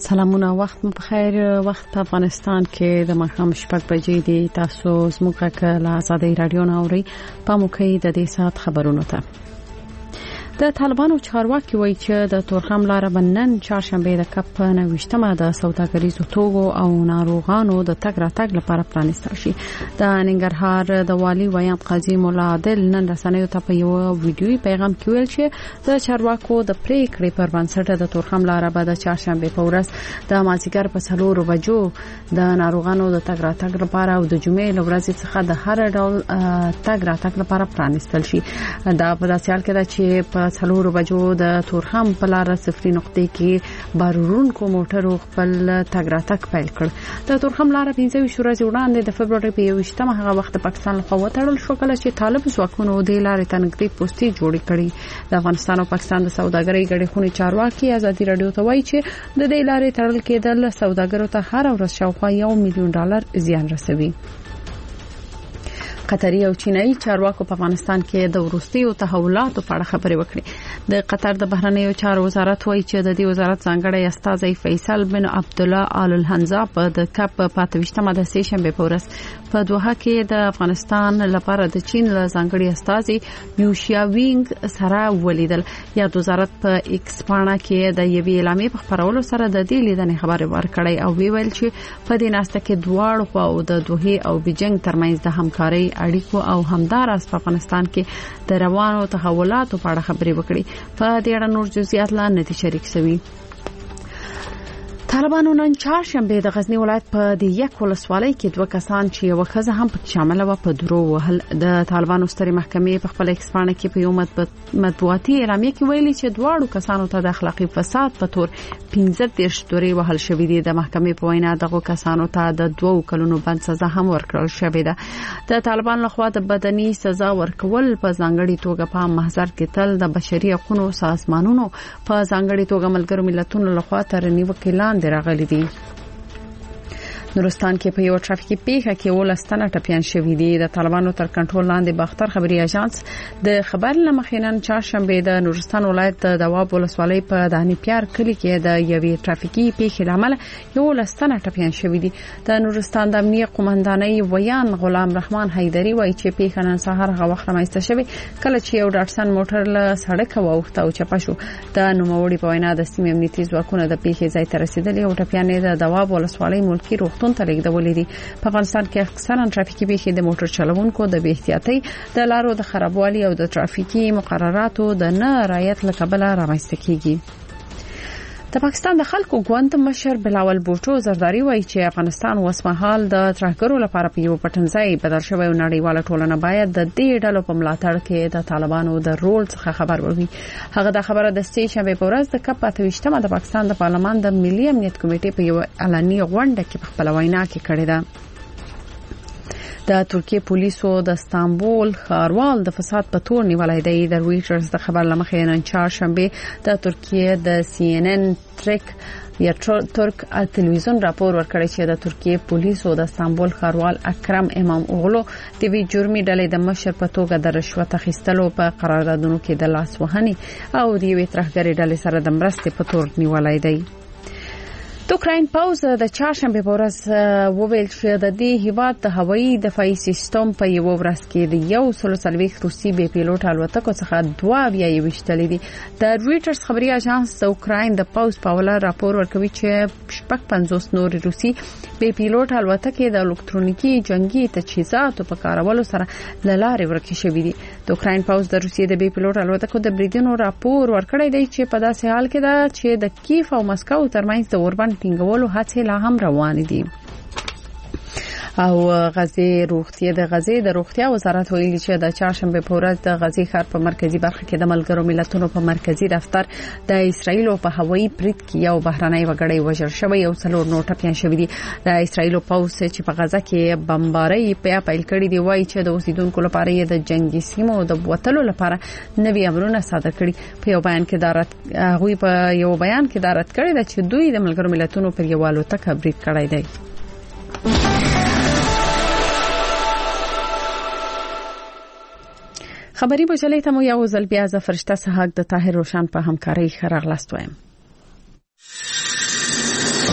سلامونه، وخت مو بخیر. وخت په افغانستان کې د ماښام 6 بجې دی. تاسو زموږ کله آزادۍ رادیو ناوري په موکي د دې سات خبرونو ته. د طالبانو چارواکي وایي چې د تورخم لار بنن چهارشنبه د کپ 9مه د سوداګریزو توغو او ناروغانو د تګ راتګ لپاره پرانیستل شي. د ننګرهار د والي ویان قاضي مولا عادل نن رسنیو ته په یو ویډیوي پیغام کې ویل چې د چارواکو د پریکړې پر بنسټ د تورخم لار به د چهارشنبه په ورځ د مازیګر په 4 بجو د ناروغانو د تګ راتګ لپاره او د جمعې لورځ څخه د هر ډول تګ راتګ لپاره پرانیستل شي. دا په داسې حال کې ده چې په 4 بجو د تورخم په لار صفري نقطې کې بارورونکو موټرو خپل تګ راتګ پیل کړ. د تورخم لار 15 ورځې وړاندې د فبرवरी په 21مه هغه وخت پاکستان لخوا وتړل شو، کله چې طالب ځواکونو د لارې ته نږدې پوسټي جوړې کړې. د افغانستان او پاکستان د سوداګرۍ ګډې خونې چارواکي آزادي رادیو ته وایي چې د دې لارې تړل کېدل سوداګرو ته هر ورځ شاوخوا $1 میلیون زیان رسوي. قطري او چینایي چارواکو په افغانستان کې د وروستیو تحولاتو په اړه خبرې وکړې. د قطر د بهرنیو چارو وزارت وایي چې د دې وزارت ځانګړی استازی فیصل بن عبد الله آل الحنزا په د کپ 25مه د سه شنبه په ورځ په دوحه کې د افغانستان لپاره د چین له ځانګړي استازي یوشیا وینګ سره ولیدل. یا د وزارت په ایکس پاڼه کې د یوې اعلامیې په خبرولو سره د دې لیدنې خبرې ورکړې او ویل چې په دې ناسته کې دواړو خواو د دوحه او بیجینګ ترمنځ د همکارۍ اړیکو او همدارس په افغانستان کې د روانو تحولاتو په اړه خبرې وکړي. په دې اړه نور جزئیات لا نه دي شریک شوي. طالبانو نن چهارشنبه د غزنی ولایت په د یک ولسوالۍ کې 2 کسان چې یو ښځه هم پکې شامل و په درو وهل. د طالبانو سترې محکمې په خپل ایکسپانه کې په یو مطبوعاتي اعلامیه کې ویلي چې دواړو کسانو ته د اخلاقی فساد په تور 15 دورې وهل شوې دي. د محکمې په وینا دغه کسانو ته د 2 کلونو بند سزا هم ورکړل شوې ده. د طالبان لخوا د بدني سزا ورکول په ځانګړي توګه په محضر کې تل د بشري حقوقو سازمانونو په ځانګړي توګه ملګرو ملتونو لخوا تر نیوکې لاندې راغلي دي. نورستان کې په یو ټرافیکي پیښه کې 12 ټپيان شوي دي. د طالبانو تر کنټرول لاندې باختر خبري اژانس د خبر لمخینن چهارشنبه د نورستان ولایت د دواب ولسوالۍ په دانی پیار کلی کې د یوې ټرافیکي پیښې لامل 12 ټپيان شوي دي. د نورستان د امنیت قومندانۍ ویان غلام رحمان حیدری وایي چې پیښه نن سهار هغه وخت رامنځته شوه کله چې یو ډاټسن موټر له سړک واوښته او چپه شو. د نوموړي په وینا د سیمې امنیتي ځواکونه د پیښې ځای ته رسیدلي او ټپيان د دواب ولسوالۍ ملکی روغتون ته لیږدولې دي. په افغانستان کې اکثرا ټرافیکي پیښې د موټر چلوونکو د بې احتیاطۍ، د لارو د خرابوالي او د ټرافیکي مقرراتو د نه رعایت له کبله رامنځته کیږي. د پاکستان د خلکو ګوند مشر بلاول بوټو زرداری وایي چې افغانستان اوسمهال د ترهګرو لپاره په یو پټنځای بدل شوی او نړیواله ټولنه باید د دې ډلو په ملاتړ کې د طالبانو د رول څخه خبر وي. هغه د خبره د سه شنبه په ورځ د کپ 28مه د پاکستان د پارلمان د ملي امنیت کمیټې په یو اعلاني غونډه کې په خپل وینا کې کړې ده. د ترکیه پولیسو د استانبول ښاروال د فساد په تور نیولای دی. د رويټرز د خبر لمخې نن چهارشنبه د ترکیه د CNN ترک یا ترک تلویزیون راپور ورکړی چې د ترکیه پولیسو د استانبول ښاروال اکرم امام اوغلو د وی جرمي ډلې د مشر په توګه د رشوت اخیستلو په قراردادونو کې د لاس وهنې او د یوې ترهګرې ډلې سره د مرستې په تور نیولای دی. د اوکراین پوز د چهارشنبه په ورځ وویل چې د دې هیواد د هوایي دفاعي سیستم په یو ورځ کې د 140 روسي بې پیلوټ الوتکو څخه 22 وشتلې دي. د رويټرز خبري اژانس د اوکراین د پوز په ولا راپور ورکوي چې 50 نور روسي بې پیلوټ الوتکې د الکترونیکي جنگي تجهیزاتو په کارولو سره لارې ورکې شوې دي. د اوکراین پوز د روسیې د بې پیلوټ الوتکو د بریدونو راپور ورکړی دی چې په داسې حال کې ده چې د کیف او مسکو ترمنځ د اوربند ټینګولو هڅې لا هم روان دي. او غزې د روغتیا وزارت ویلي چې د چهارشنبه په ورځ د غزې ښار په مرکزی برخه کې د ملګرو ملتونو په مرکزی دفتر د اسرایل په هوایي برید کې یو بهرنۍ وګړی وژل شوی او 4 نور ټپيان شوي دي. د اسرایل پوځ چې په غزه کې بمبارۍ پیل کړي دی وایي چې د اوسیدونکو لپاره د جنگي سیمو د وټلو لپاره نوي امرونه صادر کړي. په یو بیان کې دارت کړي چې دوی د ملګرو ملتونو پر یو الوتکه برید کړی دی. خبري بجلې ته مو یو ځل بیا ز فرشته سحق د طاهر روشن په همکارۍ خراغلاست وایم.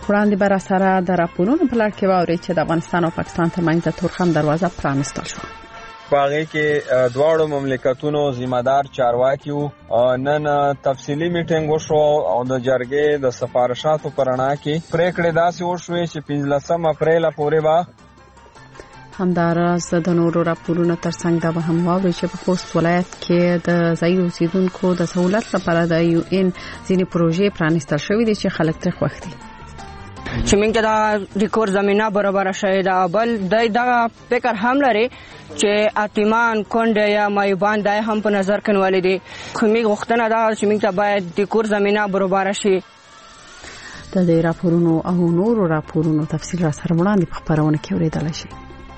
وړاندې بر سره د راپورونو په لړ کې واوري چې د افغانستان او پاکستان ترمنځ د تورخم دروازه پرانستل شو. باغې کې دواړو مملکتونو ذمہدار چارواکي نن تفصیلی میټینګ وشو او د جرګې د سفارشاتو پرانا کې پریکړې داسې وشوې چې 15 اپریل پورې به همداراز د نورو راپورونو ترڅنګ دا به هم واوري چې په خوست ولایت کې د ځای اوسیدونکو د سہولت لپاره د یو ان ځینې پروژې پرانستل شوې دي چې خلک ترې خوښ دي. چې موږ ته د ریکور زمينه برابر شوه دا بل د فکر هم لري چې اتمان کونډه یا مایوبان دای هم په نظر کې ولې دي خو موږ غوښتنه دا چې موږ ته باید د ریکور زمينه برابر شي. د دې راپورونو او نورو راپورونو تفصیل را سره وړاندې په خبرونه کې اوریدل شي.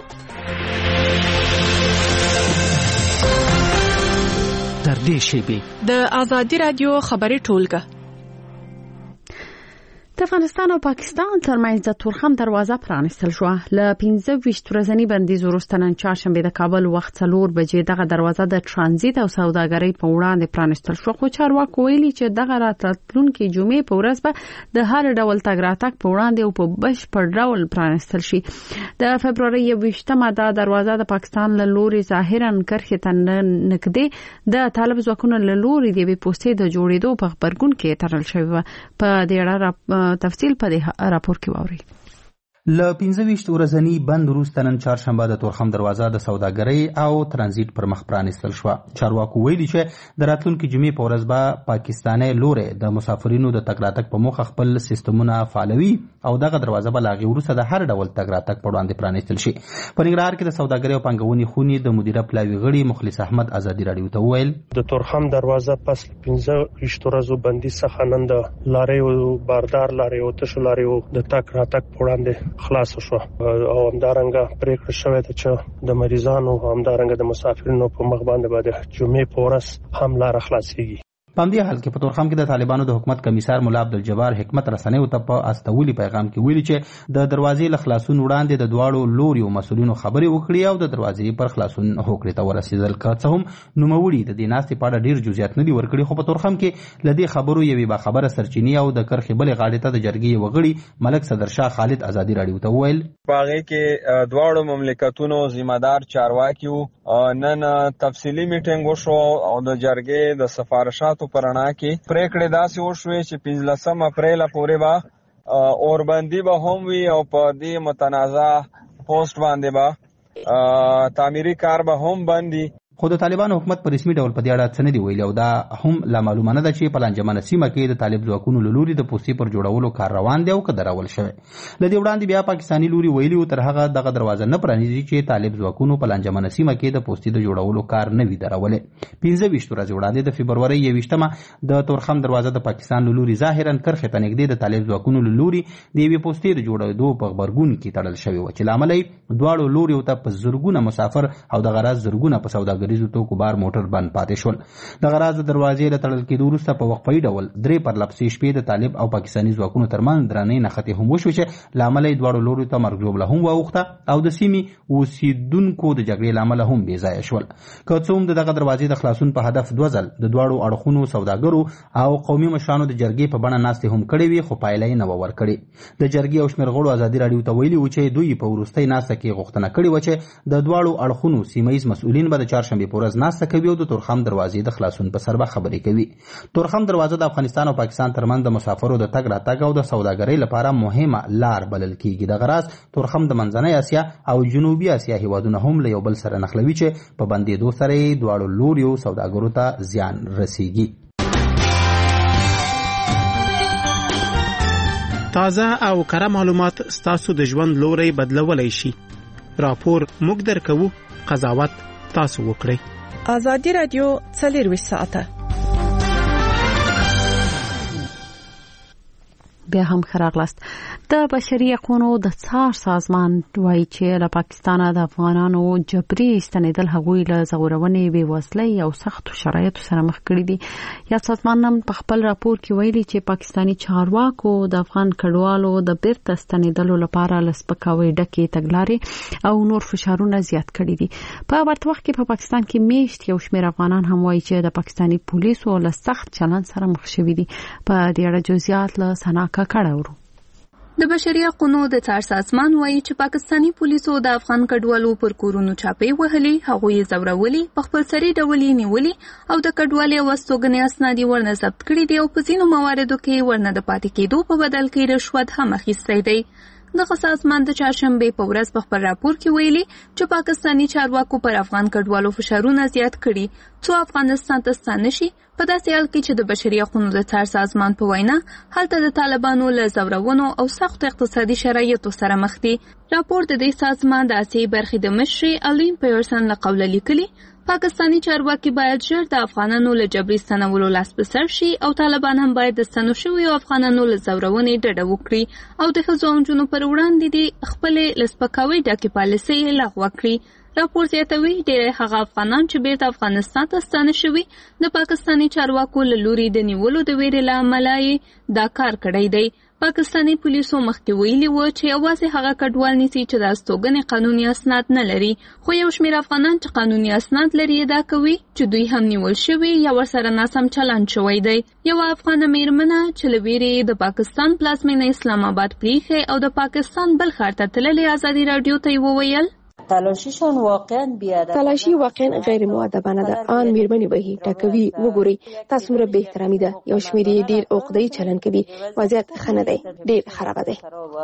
تر دې شی د آزادی رادیو خبري ټولګه د افغانستان او پاکستان ترمنځ د تورخم دروازه پرانستل شو. ل 15 ورځنی بندیز وروسته نن چهارشنبه د کابل وخت 4 بجې دغه دروازه د ترانزیت او سوداګرۍ په وړاندې پرانستل شو. خو چارواکو ویلي چې دغه راتلونکي جمعې په ورځ به د هر ډول تګ راتګ په وړاندې او په بشپړ ډول پرانستل شي. د فبرवरी 28مه دا دروازه د پاکستان له لوري ظاهرا کرخه ته نږدې د طالب ځواکونو له لوري د بي پوسټې د جوړېدو په خبرګون کې ترل شوی په دې اړه تفصیل په راپور کې واوري. ل 15 ورځنی بند وروسته نن چهارشنبه د تورخم دروازه د سوداګرۍ او ترانزیت پر مخ پرانستل شو. چارواکو ویلي چې د راتلونکي جمعې په ورځ به پاکستاني لوري د مسافرینو د تګ راتګ په موخه خپل سیستمونه فعالوي او دغه دروازه به لاغي وروسته د هر ډول تګ راتګ په وړاندې پرانستل شي. په ننګرهار کې د سوداګرۍ او پنګونې خونې د مدیره پلاوي غړي مخلص احمد ازادي رادیو ته ویل د تورخم دروازه پس 15 ورځو بندي څخه نن د لارې او باردار لارې او تشو لارې د تګ راتګ په وړاندې خلاص شو او همدارنګه پریکړه شوې ده چې د مریضانو او همدارنګه د مسافرینو په مخ باندې باندې جمعې په ورځ هم لار خلاصيږي. په دې حال کې په تورخم کې د طالبانو د حکومت کمیسار مولا عبدالجبار حکمت رسنیو ته په استولي پیغام کې ویلي چې د دروازې له خلاصون وړاندې د دواړو لوريو مسؤلینو خبرې وکړي او د دروازې پر خلاصون هوکړې ته ورسېدل. که څه هم نوموړي د دې ناستې په اړه ډیر جزئیات نه دي ورکړي خو په تورخم کې لدې خبرو یوې با خبره سرچینی او د کرخې بلې غاړې ته د جرګې وغړي ملک صدرشاه خالد ازادي رادیو ته ویل باغې کې دواړو مملکتونو ذمہدار چارواکي نن تفصیلی میټینګ وشو او د جرګې د سفارشاتو پرانا کې پریکړې داسې وشوې چې 15 اپریل پورې به اوربندي به هم وي او په دې متنازع پوسټ باندې به تعمیري کار به هم بندي. خو د طالبانو حکومت په رسمي ډول په دې اړه څه نه دی ویلي او دا هم لا معلومه نه ده چې په لانجمنه سیمه کې د طالب ځواکونو له لوري د پوستې پر جوړولو کار روان دی او که درول شوی. له دې وړاندې بیا پاکستاني لوري ویلي او تر هغه دغه دروازه نه پرانیزي چې طالب ځواکونو په لانجمنه سیمه کې د پوستې د جوړولو کار نه وي درولې. 15 ورځې وړاندې د فبرवरी 28مه د تورخم دروازه د پاکستان له لوري ظاهرا کرخه ته نږدې د طالب ځواکونو له لوري د یوې پوستې د جوړېدو په خبرګون کې تړل شوی و چې لامل یې دواړو لوري ته په زرګونه مسافر او د غراض زرګونه په سوداګریزو توکو بار موټر بند پاتې شول. د غراض دروازې له تړل کېدو وروسته په وقفي ډول درې پرلپسې شپې د طالب او پاکستاني ځواکونو ترمنځ درنې نښتې هم وشوې چې لامل یې دواړو لورو ته مرګ ژوبله هم واوښته او د سیمې اوسیدونکو د جګړې لامل هم بې ځایه شول. که څه هم دغه دروازې د خلاصون په هدف 2 ځل د دواړو اړخونو سوداګرو او قومي مشرانو د جرګې په بڼه ناستې هم کړې وي خو پایله یې نه ورکړې. د جرګې او شمېر غړو ازادي راډیو ته ویلي و چې دوی په وروستۍ ناسته کې غوښتنه کړې و چې د دواړو اړخونو سیمهیز مسؤلین به د چهارشنبې په ورځ ناسته کوي او د تورخم دروازې د خلاصون په سر به خبرې کوي. تورخم دروازه د افغانستان او پاکستان ترمنځ د مسافرو د تګ راتګ او د سوداګرۍ لپاره مهمه لار بلل کیږي. د غراض تورخم د منځنۍ اسیا او جنوبي اسیا هیوادونه هم له یو بل سره نښلوي چې په بندېدو سره دواړو لوریو سوداګرو ته زیان رسیږي. تازه او کره معلومات ستاسو د ژوند لوري بدلولای شي. راپور موږ درکوو، قضاوت تاسو وکړئ. آزادی رادیو 24 ساعته بیا هم خراغلاست. د بشري حقوقو د څار سازمان وایي چې له پاکستان د افغانانو جبري استنیدل هغوی له زغورونې بې وسلۍ او سختو شرایطو سره مخ کړي دي. یا سازمان هم په خپل راپور کې ویلي چې پاکستاني چارواکو د افغان کډوالو د بیرته استنیدلو لپاره له سپکاوي ډکې تګلارې او نور فشارونه زیات کړي دي. په ورته وخت کې په پاکستان کې میشت یو شمېر افغانان هم وایي چې د پاکستاني پولیسو له سخت چلند سره مخ شوي دي. په دې اړه جزئیات له سنا کړه ورو. د بشري حقوقو د څار سازمان وایي چې پاکستاني پولیسو د افغان کډوالو پر کورونو چاپې وهلې، هغوی یې ځورولي، په خپلسري ډول یې نیولي او د کډوالۍ او استوګنې اسناد یې ورنه ضبط کړي دي او په ځینو مواردو کې ورنه د پاتې کېدو په بدل کې رشوت هم اخیستی دی. دغه سازمان د چهارشنبې په ورځ په خپل راپور کې ویلي چې پاکستاني چارواکو پر افغان کډوالو فشارونه زیات کړي څو افغانستان ته ستانه شي، په داسې حال کې چې د بشري حقوقو د څار سازمان په وینا هلته د طالبانو له ځورونو او سختو اقتصادي شرایطو سره مخ دي. راپور د دې سازمان د آسیایي برخې د مشرې الین پیرسن له قوله لیکلي پاکستاني چارواکي باید ژر د افغانانو له جبري ستنولو لاس په سر شي او طالبان هم باید د ستنو شویو افغانانو له ځورونې ډډه وکړي او د ښځو او نجونو پر وړاندې د خپلې له سپکاوي ډکې پالیسۍ لغوه کړي. راپور زیاتوي ډېری هغه افغانان چې بیرته افغانستان ته ستانه شوي د پاکستاني چارواکو له لوري د نیولو د ویرې له امله یې دا کار کړی دی. پاکستاني پولیسو مخکې ویلي و چې یوازې هغه کډوال نیسي چې د استوګنې قانوني اسناد نه لري، خو یو شمېر افغانان چې قانوني اسناد لري ادعا کوي چې دوی هم نیول شوي یا ورسره ناسم چلند شوی دی. یوه افغانه میرمنه چې له ویرې د پاکستان پلازمینه اسلام آباد پریښې او د پاکستان بل ښار ته تللې ازادي راډیو ته یې وویل تلاشیشون واقعا بیادب، تلاشی واقعا غیر مؤدبانه ده. آن میرمنې وهي، ټکوي، وګورئ تاسو څومره بې احترامي ده. یو شمېر یې ډېر عقده‌ای چلند کوي. وضعیت ښه نه دی، ډېر خرابه دی.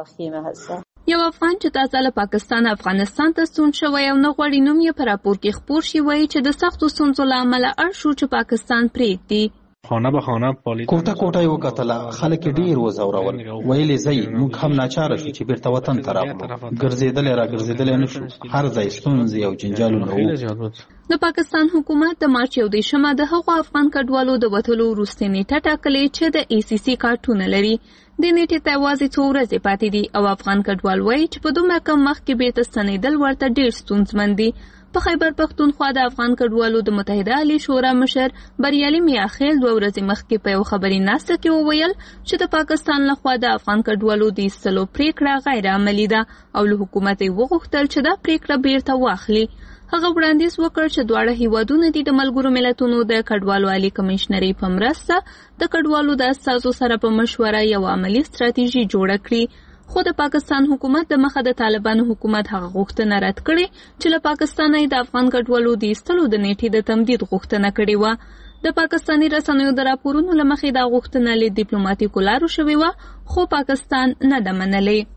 یو افغان چې تازه له پاکستان افغانستان ته ستون شوی او نه غواړي نوم یې په راپور کې خپور شي وایي چې د سختو ستونزو له امله اړ شو چې پاکستان پرېږدي. خانه به خانه کوټه کوټه یې وکتله، خلک یې ډېر وځورول، ویلې ځئ موږ هم ناچاره شو چې بیرته وطن ته راغلو، ګرځېدلی را ګرځېدلی نه شو، هر ځای ستونزې او جنجالونه وو. د پاکستان حکومت د مارچ 14 د هغو افغان کډوالو د وتلو وروستۍ نیټه ټاکلې چې د ای سی سی کارتونه لري. د نیټې ته یوازې څو ورځې پاتې دي او افغان کډوال وایي چې په دومره کم وخت کې بیرته ستنېدل ورته ډېر ستونزمن دي. په خیبر پښتونخوا د افغان کډوالو د متحده عالی شورا مشر بریالي میاخیل 2 ورځې مخکې په یو خبري ناسته کې وویل چې د پاکستان لخوا د افغان کډوالو د ایستلو پریکړه غیر عملي ده او له حکومت یې وغوښتل چې دا پریکړه بیرته واخلي. هغه وړاندیز وکړ چې دواړه هیوادونه د ملګرو ملتونو د کډوالو عالی کمشنري په مرسته د کډوالو د استازو سره په مشوره یو عملی ستراتیژي جوړه کړي. خو د پاکستان حکومت د مخه د طالبانو حکومت هغه غوښتنه رد کړې چې له پاکستانه د افغان کډوالو د ایستلو د نیټې د تمدید غوښتنه کړې وه. د پاکستاني رسنیو د راپورونو له مخې دا غوښتنه له ډیپلوماټیکو لارو شوې وه خو پاکستان نه ده منلې.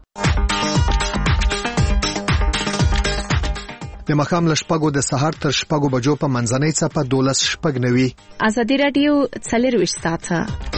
د ماښام له 6 د سهار تر 6 بجو په منځنۍ څپه 12:09. ازادي راډیو 24 ساعته.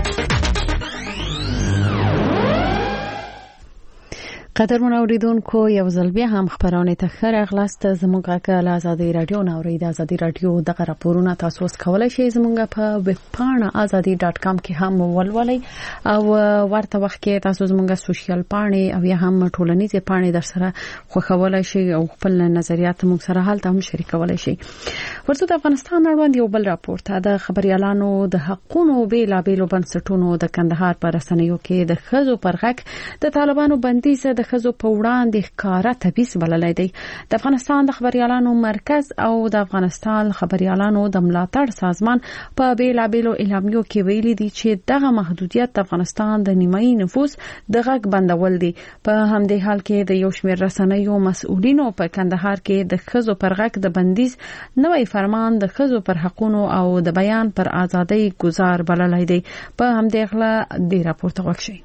قدرمن اوریدونکو یو ځل بیا هم خبرونه ته ښه راغلاست. زموږ غږ له ازادي راډیو نه اورئ. د ازادي راډیو دغه راپورونه تاسو کولای شئ زموږ په ویب پاڼه azadi.com کې هم ولولئ او ورته وخت کې تاسو زموږ سوشل پاڼې او یا هم ټولنیزې پاڼې در سره خوښولای شئ او خپل نظریات موږ سره حالت هم شریکولای شئ. ورته د افغانستان اړوند یو بل راپور ته د خبريالانو د حقوقو بیلابېلو بنسټونو د کندهار پر رسنیو کې د ښځو پر غږ د طالبانو بندیز د ښځو په وړاندې ښکاره تبعیض بللی دی. د افغانستان د خبريالانو مرکز او د افغانستان خبريالانو د ملاتړ سازمان په بیلابېلو اعلامیو کې ویلي دي چې دغه محدودیت د افغانستان د نیمایي نفوس د غږ بندول دي. په همدې حال کې د یو شمېر رسنیو مسؤلینو په کندهار کې د ښځو پر غږ د بندیز نوی فرمان د ښځو پر حقوقو او د بیان پر ازادۍ گزار بللی دی. په همدې غله د راپورته وکړي.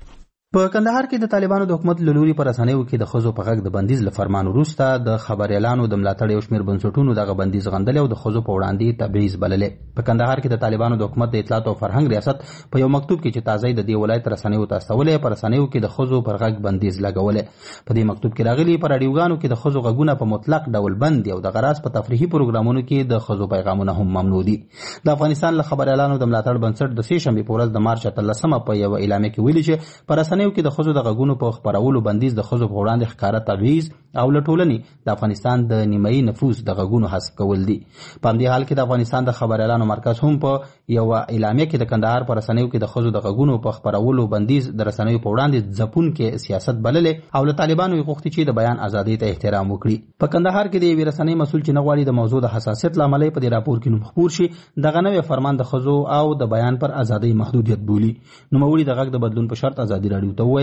په کندهار کې د طالبانو د حکومت له لوري پر رسنیو کې د ښځو په غږ د بندیز له فرمان وروسته د خبريالانو د ملاتړ یو شمېر بنسټونو دغه بندیز غندل او د ښځو په وړاندې تبعیض بللې. په کندهار کې د طالبانو د حکومت د اطلاعات او فرهنګ ریاست په یو مکتوب کې چې تازه د دې ولایت رسنیو ته استولې پر رسنیو کې د ښځو پر غږ بندیز لګولې. په دې مکتوب کې راغلي پر رادیوګانو کې د ښځو غږونه په مطلق ډول بند دي او د غراض په تفریحي پروګرامونو کې د ښځو پیغامونه هم ممنوع دي. د افغانستان له خبريالانو د ملاتړ بنسټ د سې شنبې په ورځ د مارچ 13 په یو اعلامیه کې ویلي چې پر رسنیو کې د ښځو د غږونو په خبرولو بندیز د ښځو په وړاندې ښکاره تبعیض او له ټولنې د افغانستان د نیمایي نفوس د غږونو حذف کول دي. په همدې حال کې د افغانستان د خبريالانو مرکز هم په یو اعلامیه کې د کندهار پر رسنیو کې د ښځو د غږونو په خبرولو بندیز د رسنیو په وړاندې ځپونکي سیاست بللې او له طالبانو یې غوښتي چې د بیان ازادۍ ته احترام وکړي. په کندهار کې د یوې رسنۍ مسؤل چې نه غواړي د موضوع د حساسیت له امله په دې راپور کې نوم خپور شي دغه نوې فرمان د ښځو او د بیان پر ازادۍ محدودیت بولي. نوموړي د غږ د بدلون په شرط ازادي راډیو ته وویل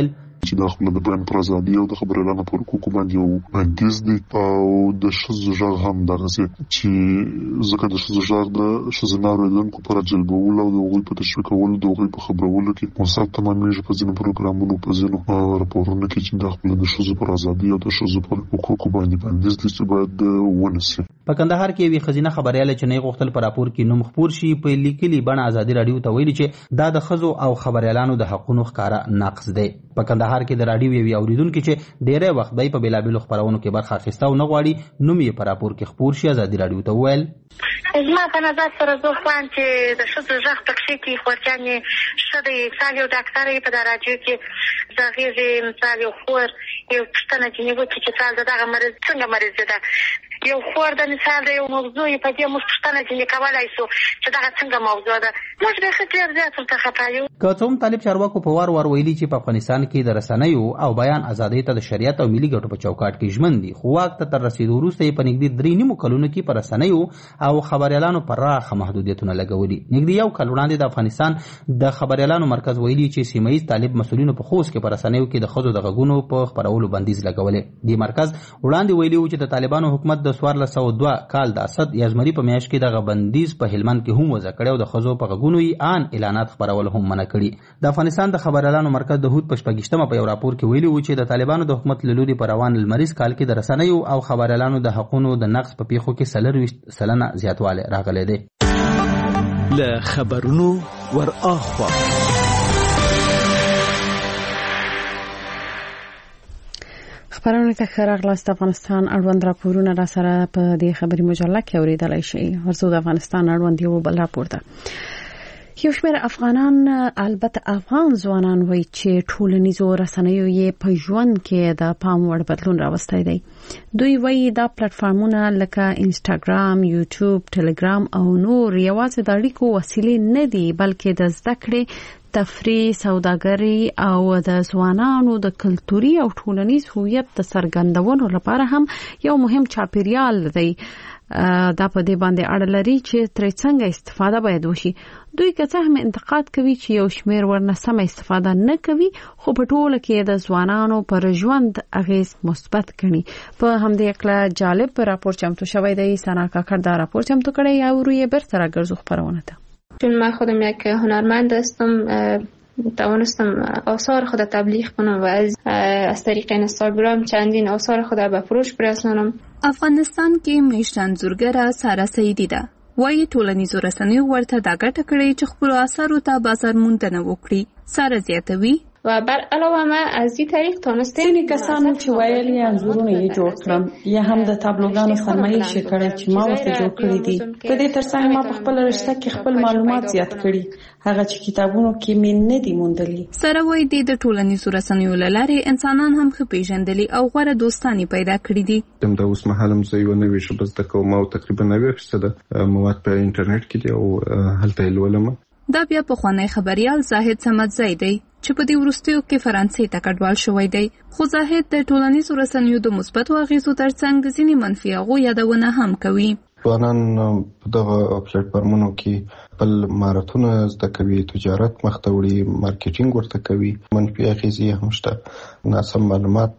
چې د خپل د بیان پر ازادي او د خبريالانو پر حقوقو باندې یو بندیز دی او د ښځو غږ هم دغسې چې ځکه د ښځو غږ د ښځینه اورېدونکو پر جلبولو او د هغوی په تشویقولو د هغوی په خبرولو کې مصاب تمامېږي په ځینو پروګرامونو په ځینو راپورونو کې چې د خپل د ښځو پر ازادي او د ښځو پر حقوقو باندې بندیز دی چې باید ونسي. په کندهار کې یوې ښځینه خبریاله چې نه غوښتل په راپور کې نوم خپور شي په لیکلي بڼه ازادي راډیو ته ویلي چې دا د ښځو او خبریالانو د حقونو ښکاره نقض دی. په کندهار کې د راډیو یوې اوریدونکي چې ډېری وخت دی په بېلابېلو خپرونو کې برخه اخیسته او نه غواړي نوم یې په راپور کې خپور شي ازادي راډیو ته وویل زما په نظر سره زه خواهم چې د ښځو غږ پکښې کې خورجانې ښه دی. مثال یو ډاکټر یې په دا راډیو کې د هغې مثال یو خور یو پوښتنه ځینې وکړي چې مثال د دغه مریض څنګه مریض ده یو خور د مثال د یو موضوع په دې موږ پوښتنه ځینې کولی شو چې دغه څنګه موضوع ده. موږ بیخي ډېر زیات ورته خفه یو. که څه هم طالب چارواکو په وار وار ویلي چې په افغانستان کې د رسنیو او بیان ازادۍ ته د شریعت او ملي ګټو په چوکاټ کې ژمن دي خو واک ته تر رسېدو وروسته یې په نږدې 3 کلونو کې په رسنیو او خبریالانو پراخه محدودیتونه لګولي. نږدې یو کال وړاندې د افغانستان د خبریالانو مرکز ویلي چې سیمه ییز طالب مسؤلینو په خوست کې په رسنیو کې د ښځو د غږونو په خپرولو بندیز لګولی. دې مرکز وړاندې ویلي و چې د طالبانو حکومت د 1402 کال د اسد یا زمري په میاشت کې دغه بندیز په هلمند کې هم وضع کړی او د ښځو په غږونو یې آن اعلانات خپرول هم منع کړي. د افغانستان د خبریالانو مرکز د هود په 26مه په یو راپور کې ویلي و چې د طالبانو د حکومت له لوري په روان لمریز کال کې د رسنیو او خبریالانو د حقونو د نقض په پیښو کې 40% زیاتوالی راغلی دی. له خبرونو ور اخوا خبرونه ته خراغلاست. افغانستان اړوند راپورونه را سره په دې خبري مجله کې اوریدلای شئ. ورزو د افغانستان اړوند یو بل راپور ده. یو شمېر افغانان البته افغان ځوانان وایي چې ټولنیزو رسنیو یې په ژوند کې د پام وړ بدلون راوستی دی. دوی وایي دا پلیټفارمونه لکه انسټاګرام، یوټیوب، ټلګرام او نور یوازې د اړیکو وسیلې نه دي بلکې د زده کړې، تفریح، سوداګري او د ځوانانو د کلتوري او ټولنیز هویت د څرګندولو لپاره هم یو مهم چاپیریال دی. دا په دې باندې اړه لري چې ترې څنګه استفاده باید وشي. دوی که څه هم انتقاد کوي چې یو شمېر ورنه سمه استفاده نه کوي خو په ټوله کې د ځوانانو پر ژوند اغیز مثبت ګڼي. په همدې اړه جالب راپور چمتو شوی دی. سنا کاکړ دا راپور چمتو کړی او روی برسر راګرځو خبرونه ته. چون من خودم یک هنرمند هستم توانستم آثار خود تبلیغ کنم و از طریق اینستاگرام چندین آثار خود به فروش برسانم. افغانستان کې میشت انځورګره ساره سیدی ده. وایي ټولنیزو رسنیو ورته دا ګټه کړې چې خپل آثارو ته بازار موندنه وکړي. ساره زیاتوي و بر علاوه ما از این طریق تونستم ځینې کسانو چې ویل یې انځورونه یې جوړ کړم یا هم د تابلوګانو فرمایش یې کړی چې ما ورته جوړ کړی دي. په دې ترڅنګ ما په خپل رشته کې خپل معلومات زیات کړي هغه چې کتابونو کې مې نه دي موندلي. سره وایي د ټولنیزو رسنیو له لارې انسانان هم ښه پیژندلي او غوره دوستانې پیدا کړي دي. د اوس مهال هم زه یو نوې ژبه زده کوم او تقریبا 90% مواد په انټرنیټ کې دي او هلته یې لولم. دا بیا پخوانی خبریال زاهد صمدزی دی چې په دې وروستیو کې فرانسې ته کډوال شوی دی. خو زاهد د ټولنیزو رسنیو د مثبتو اغیزو ترڅنګ ځینې منفي هغو یادونه هم کوي. ځوانان په دغه پلیټفارمونو کې خپل مهارتونه زده کوي، تجارت مخته وړي، مارکیټینګ ورته کوي. منفي اغیزې هم شته. ناسم معلومات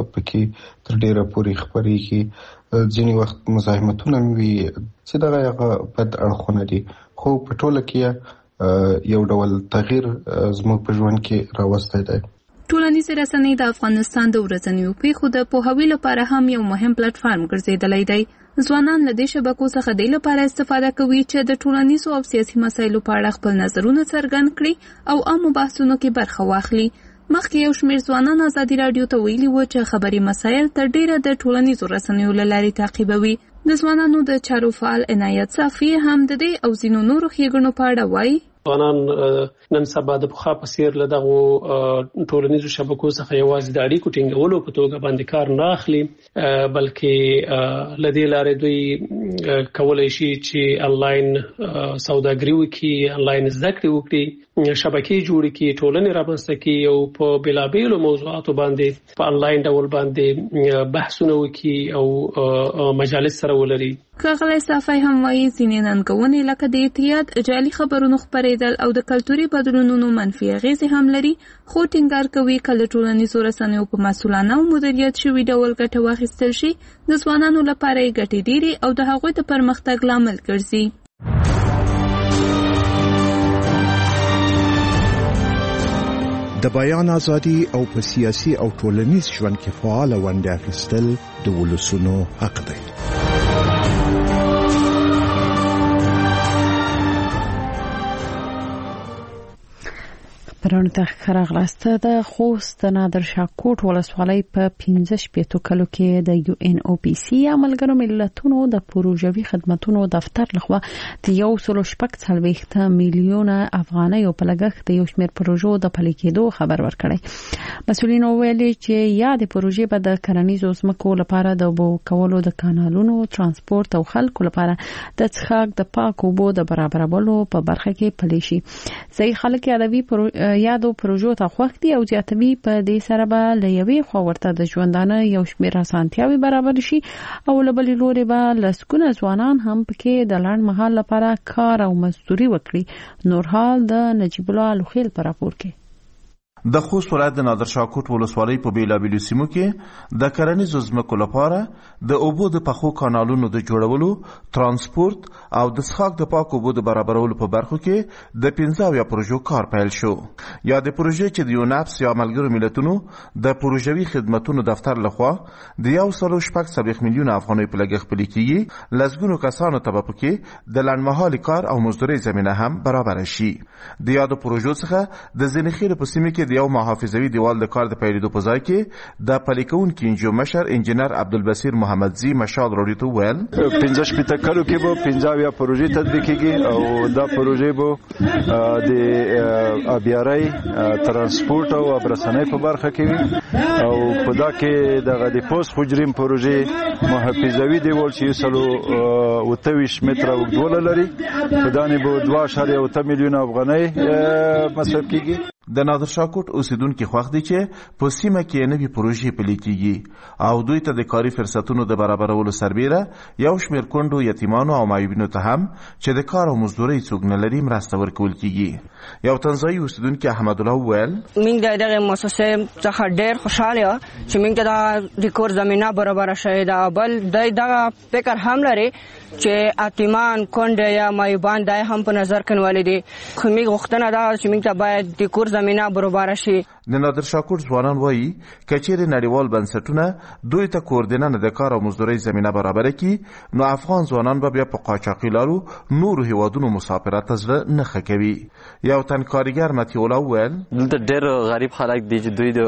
پکې تر ډیره پورې خپرېږي. ځینې وخت مزاحمتونه وي چې دغه هغه بد اړخونه دي. خو په ټوله کې یو ډول تغییر زموږ په ژوند کې راوستی دی. ټولنیزې رسنۍ د افغانستان د ورځنیو پیښو د پوهاوي لپاره هم یو مهم پلیټفارم ګرځېدلی دی. ځوانان له دې شبکو څخه د لپاره استفاده کوي چې د ټولنیزو او سیاسي مسایلو په اړه خپل نظرونه څرګند کړي او عامو بحثونو کې برخه واخلي. مخکې یو شمېر ځوانان ازادي راډیو ته ویلي و چې خبري مسایل تر ډیره د ټولنیزو رسنیو له لارې تعقیبوي. د ځوانانو د چارو فعال عنایت صافي هم د دې او ځینو نورو ښېګڼو په اړه وایي. ځوانان نن سبا د پخوا په څېر له دغو ټولنیزو شبکو څخه یوازې د اړیکو ټینګولو په توګه باندې کار نه اخلي، بلکې له دې لارې دوی کولی شي چې انلاین سوداګري وکړي، انلاین زده کړې وکړي. شبکې جوړ کړي، ټولنې رامنځته کړي او په بېلابېلو موضوعاتو باندې په انلاین ډول باندې بحثونه وکړي او مجالس سره ولري. ښاغلی صافی هم وایي ځینې ننګونې لکه د اعتیاد، جعلي خبرونو خپرېدل او د کلتوري بدلونونو منفي اغېزې هم لري، خو ټینګار کوي کله ټولنیزو رسنیو په مسؤلانه او مدیریت شوي ډول ګټه واخیستل شي، د ځوانانو لپاره یې ګټې ډېرې او د هغوی د پرمختګ لامل ګرځي. د بیان ازادي او په سیاسي او ټولنیز ژوند کې فعال ونډه اخیستل د ولسونو حق دی. پرونی ته راغلاسته د خوست نادر شاه کوټ ولسوالۍ په 15 کلو کې د UNOPC عملګرو ملتونو د پروژوي خدماتو دفتر لخوا د 1.4 میلیونه افغانۍ په لګښت د یو شمېر پروژو د پلي کېدو خبر ورکړی. مسؤلین ویلي چې یا د پروژې په د کرنیزو ځمکو لپاره د اوبو کولو د کانالونو ترانسپورت او خلکو لپاره د څښاک د پاکو اوبو د برابرولو په برخه کې پلي شي. ځای خلک یادوي یادو پروژو ته خوښ دي او زیاتوي په دې سره به له یوې خوا ورته د ژوندانه یو شمېر اسانتیاوې برابر شي او له بلې لورې به لسګونه ځوانان هم پکې د لنډ مهال لپاره کار او مزدوري وکړي. نور حال د نجیب الله الوخیل په راپور کې. د خوست ولایت د نادر شاه کوټ ولسوالۍ په بیلابېلو سیمو کې د کرنیزو ځمکو لپاره د اوبو د پخو کانالونو د جوړولو، ترانسپورت او د څښاک د پاکو اوبو د برابرولو په برخو کې د 15 پروژو کار پیل شو. یا د پروژې چې د یوناپس یا ملګرو ملتونو د پروژوي خدماتو دفتر لخوا د 1.4 میلیونه افغانۍ په لګښت پلي کېږي، لسګونو کسانو ته به پکې د لنډمهالي کار او مزدورۍ زمینه هم برابر شي. د یادو پروژو څخه د زنیخیل په سیمه کې د یو محافظوي دیوال د کار د پیلېدو په ځای کې د پلي کوونکي انجو مشر انجینر عبدالبصیر محمدزي مشال راډیو ته ویل 15 کلو کې به 15 پروژې تطبیق کیږي او دا پروژې به د ابياري ترانسپورت او ابرسنۍ په برخه کې وي او په دا کې د پوسټ حجریم پروژې محافظوي دیوال چې 28 متره اوږدوالی لري په دانې به 2.8 میلیونه افغانۍ مصرف کیږي. د نادر شاه کوټ اوسیدونکو خوښ دي چې په سیمه کې نوې پروژې پلي کیږي او دوی ته د کاري فرصتونو د برابرولو سربیره یو شمېر کونډو، یتیمانو او معیوبینو ته هم چې د کار او مزدورۍ څوک نه لري مرسته ورکول کیږي. یو تنزاني اوسیدونکو احمد الله ویل موږ د دغه مؤسسې څخه ډېر خوشاله یو چې موږ ته د کور زمينه برابر شوې ده. بل دغه فکر هم لري چې اتیمان، کونډه یا معیوبان دای هم په نظر کې ولې دي. خو موږ غوښتنه ده چې موږ ته باید د کور زمينه برابر شي. د نادر شاه کوټ ځوانان وایي کچېرې نړیوال بنسټونه دوی ته کوردینه د کار او مزدورۍ زمینه برابر کړي نو افغان ځوانان به بیا په قاچاقي لارو نورو هیوادونو مسافرت ته زړه نه ښه کوي. یو تن کارګر متي الله ویل دلته ډېر غریب خلک دي چې دوی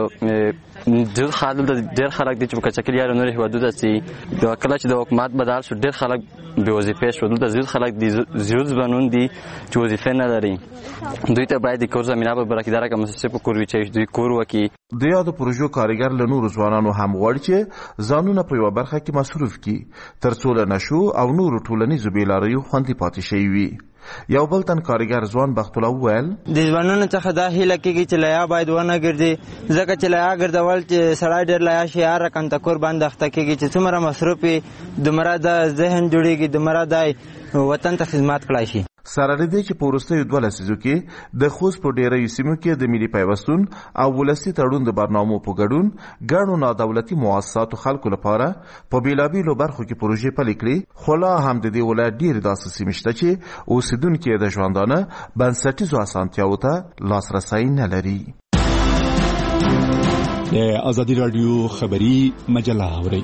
د ډېر خلک دي چې په قاچاقي لارو نورو هیوادونو ته ځي. کله چې د حکومت بدل شو ډېر خلک بې وظیفې شو. دلته زیات خلک دي زیات ځوانان دي چې وظیفې نه لري. دوی ته باید د کور زمینه برابر کړي دا کوم څه په کور وي چې دوی کور وکړي. د یادو پروژو کارګر له نورو ځوانانو هم غواړي چې ځانونه په یوه برخه کې مصروف کړي تر څو له نشو او نورو ټولنیزو بېلاریو خوندي پاتې شوي وي. یو بل تن کارګر ځوان بخت الله وویل د ځوانانو څخه دا هیله کېږي چې لیا باید ونه ګرځي ځکه چې لیا ګرځول چې سړی ډېر لیا شي هر رقم ته کور باندې اخته کېږي چې څومره مصروف وي دومره د ذهن جوړېږي دومره د وطن ته خدمت کړی شي. سره لدې چې په وروستیو 2 لسیزو کې د خوست په ډېرو سیمو کې د ملي پیوستون او ولسي تړون د برنامو په ګډون ګڼو نادولتي مؤسساتو خلکو لپاره په بیلابیلو برخو کې پروژې پلي کړي. خو لا هم د دې ولایت ډېرې داسې سیمې شته چې اوسیدونکي د ژوندانه بنسټیزو اسانتیاوو ته لاسرسی نه لري. د ازادي راډیو خبري مجله اورئ.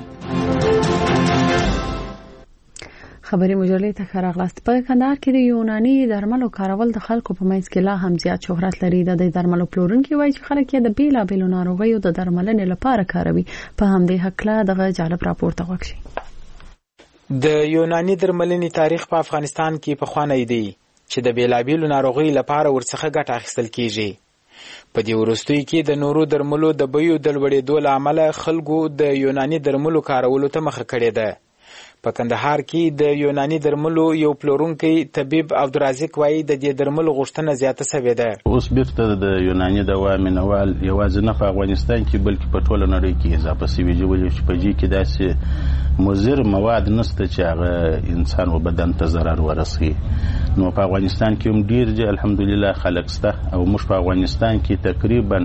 خبري مجلې ته راغلاست. په کندهار کې د یوناني درملو کارول د خلکو په منځ کې لا هم زیات شهرت لري. د درملو پلورونکي وایي چې خلک یې د بیلابېلو ناروغیو د درملنې لپاره کاروي. په همدې هکله دغه جالب راپور ته غوږ شئ. د یوناني درملنې تاریخ په افغانستان کې پخوانی دی چې د بیلابېلو ناروغیو لپاره ورڅخه ګټه اخیستل کیږي. په دې وروستیو کې د نورو درملو د بیو د لوړېدو له امله خلکو د یوناني درملو کارولو ته مخه کړې ده. په کندهار کې د یوناني درملو یو پلورونکی طبيب عبدالرزاق وایي د دې درملو غوښتنه زیاته شوې ده. اوس بیرته د یوناني دوا مینوال یوازې نه په افغانستان کې بلکې په ټوله نړۍ کې اضافه شوي دي، ولې چې په دې کې داسې مضر مواد نشته چې هغه انسان و بدن ته ضرر ورسوي. نو په افغانستان کې هم ډېر دي الحمدلله خلک شته، او موږ په افغانستان کې تقریبا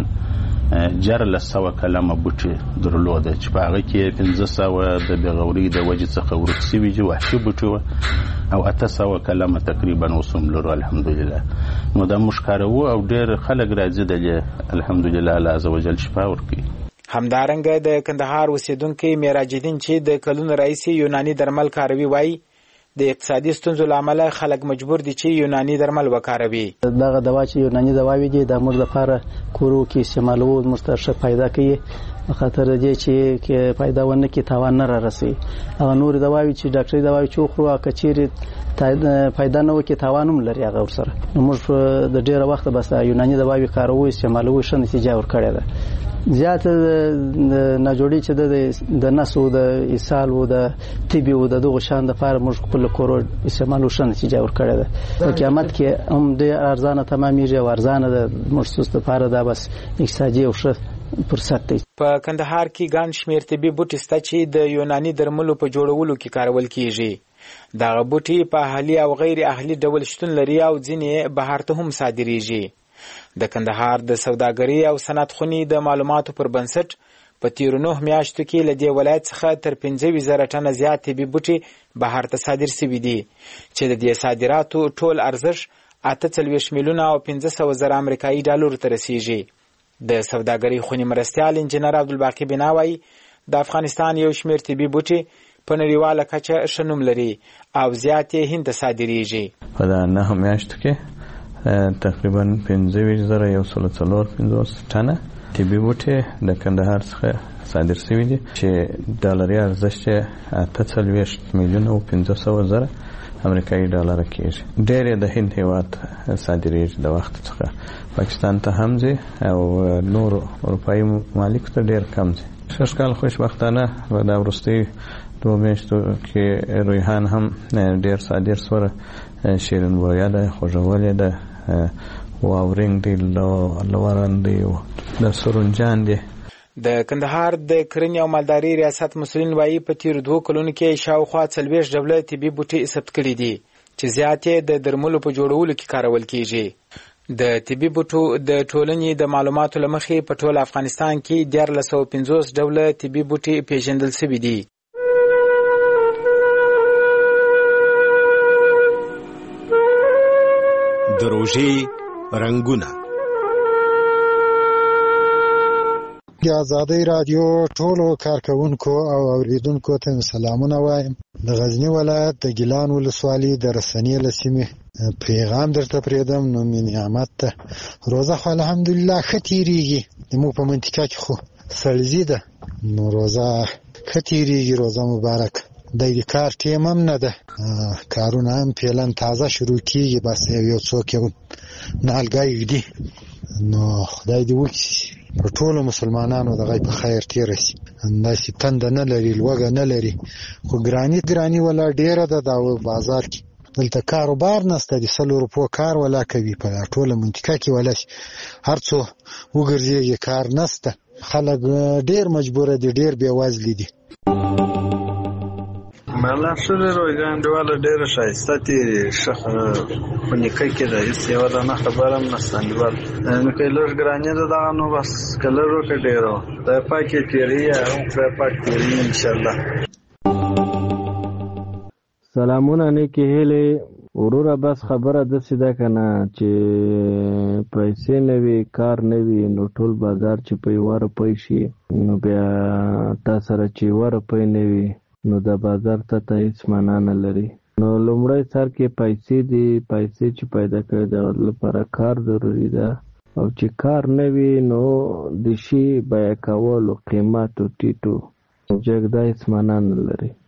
1400 کلمه بوټي درلوده چې په هغه کې 1500 د بېغورۍ د وجې څخه ورک شوي دي، وحشي بوټي وه، او 800 کلمه تقریبا اوس هم لرو الحمدلله. نو دا موږ کاروو او ډېر خلک راځي دلې الحمدلله الله عز وجل شفا ورکوي. همدارنګه د کندهار اوسیدونکي معراج الدین چې د کلونو راهیسې یوناني درمل کاروي وایي د اقتصادي ستونزو له امله خلک مجبور دي چې یوناني درمل وکاروي. دغه دوا چې یوناني دواوې دي د موږ لپاره کورو کې استعمالوو موږ ته ښه فایده کوي، په خاطر دې چې فایده ونه کې تاوان نه را رسوي. هغه نور دواوې چې ډاکټري دواوې چې وخورو که چیرې فایده نه وکړي تاوان هم لري هغه ورسره. نو موږ د ډېره وخته بس یوناني دواوې کاروو استعمالوو، ښه نتیجه ورکړې ده. زیات ناجوړي چې د نسو د اسهال او د طبي او دغه شان د لپاره موږ خپل کورو استعمالو ښه نتیجه ورکړې ده. په قیامت کې هم د ارزانه تمامېږي او ارزانه د مرسوس لپاره دا بس اقتصادي او ښه فرصت دی. په کندهار کې ګڼ شمېر طبي بوټي شته چې د یوناني درملو په جوړولو کې کارول کیږي. دغه بوټي په اهلي او غیر اهلي ډول شتون لري او ځینې بهر ته هم صادریږي. د کندهار د سوداګرۍ او صنعت خونې د معلوماتو پر بنسټ په تیرو 9 میاشتو کې له دې ولایت څخه تر 15,000 ټنه زیات طبي بوټي بهر ته صادر شوي دي چې د دې صادراتو ټول ارزښت 48 میلیونه او 500,000 امریکایي ډالرو ته رسیږي. د سوداګرۍ خونې مرستیال انجنیر عبدالباقي بنا وایي د افغانستان یو شمېر طبي بوټي په نړیواله کچه ښه نوم لري او زیات یې هند ته صادریږي. په 9 میاشتو کې تقریبا 15,154 ټنه طبي بوټي د کندهار څخه صادر شوي دي چې ډالري ارزښت یې 48 میلیونه او 500,000 امریکایي ډالر کېږي. ډېر د هند هېواد صادریږي د وخت څخه، پاکستان ته هم ځي او نور اروپایي ممالکو ته ډېر کم ځي. شش کال خوشبختانه په دا وروستیو 2 میاشتو کې رویحان هم ډېر صادر سوه، شیرین بویه ده، خوږولې ده، واورینګ دی، لورن دی، د سرونجان دی. د کندهار د کرنې او مالدارۍ ریاست مسؤلین وایي په تیرو 2 کلونو کې شاوخوا 40 ډوله طبي بوټي ثبت کړي دي چې زیات یې د درملو په جوړولو کې کارول کیږي. د طبي بوټو د ټولنې د معلوماتو له مخې په ټول افغانستان کې 1450 ډوله طبي بوټي پیژندل شوي دي. د روژې رنګونه د آزادۍ رادیو ټولو کارکونکو او اوریدونکو ته سلامونه وایم. د غزنی ولایت د ګیلان ولسوالۍ د رسنۍ له سیمې پیغام درته پرېږدم. نو مې نعمت ته روزه خو الحمدلله ښه تېرېږي، زموږ په منطقه کې خو سړزي ده، نو روزه ښه تېرېږي، روزه مبارک. د کار ټیم هم نه ده، کارونه هم فعلا تازه شروع کېږي، بس یو څوک یو نهالګی ږدي. نو خدای دې وکړي په ټولو مسلمانانو دغه په خیر تېره شي. همداسې تنده نه لري، لوږه نه لري، خو ګراني ولا ډېره ده د بازار کې. دلته کاروبار نسته، د 100 روپو کار ولا کوي په ټوله منطقه کې ولا شي. هر څو وګرځېږي کار نسته، خلک ډېر مجبوره دي، ډېر بېوزلي دي. مالا شوره رویګان ډیواله ډیره ښایسته تېرې ښه په نیکه کې ده، هېڅ یوه دانه خبره هم نشته انډیوال. نو که یې لږ ګراني ده دغه نو بس که لږ وکړه ډېره وه. خدای پاک یې تېروي، هم خدای پاک تېروي انشاءالله. سلامونه نیکې هیلې وروره. بس خبره داسې ده که نه چې پیسې نه وي، کار نه وي، نو ټول بازار چې په 1 روپۍ شي، نو بیا تا سره چې 1 روپۍ نه وي نو د بازار ته هیڅ معنا نه لري. نو لومړی سر کې پیسې دي، پیسې چې پیدا کړي د لپاره کار ضروري ده، او چې کار نه وي نو د شي بیه کولو قیمت او ټیټو جګدا هیڅ معنا نه لري.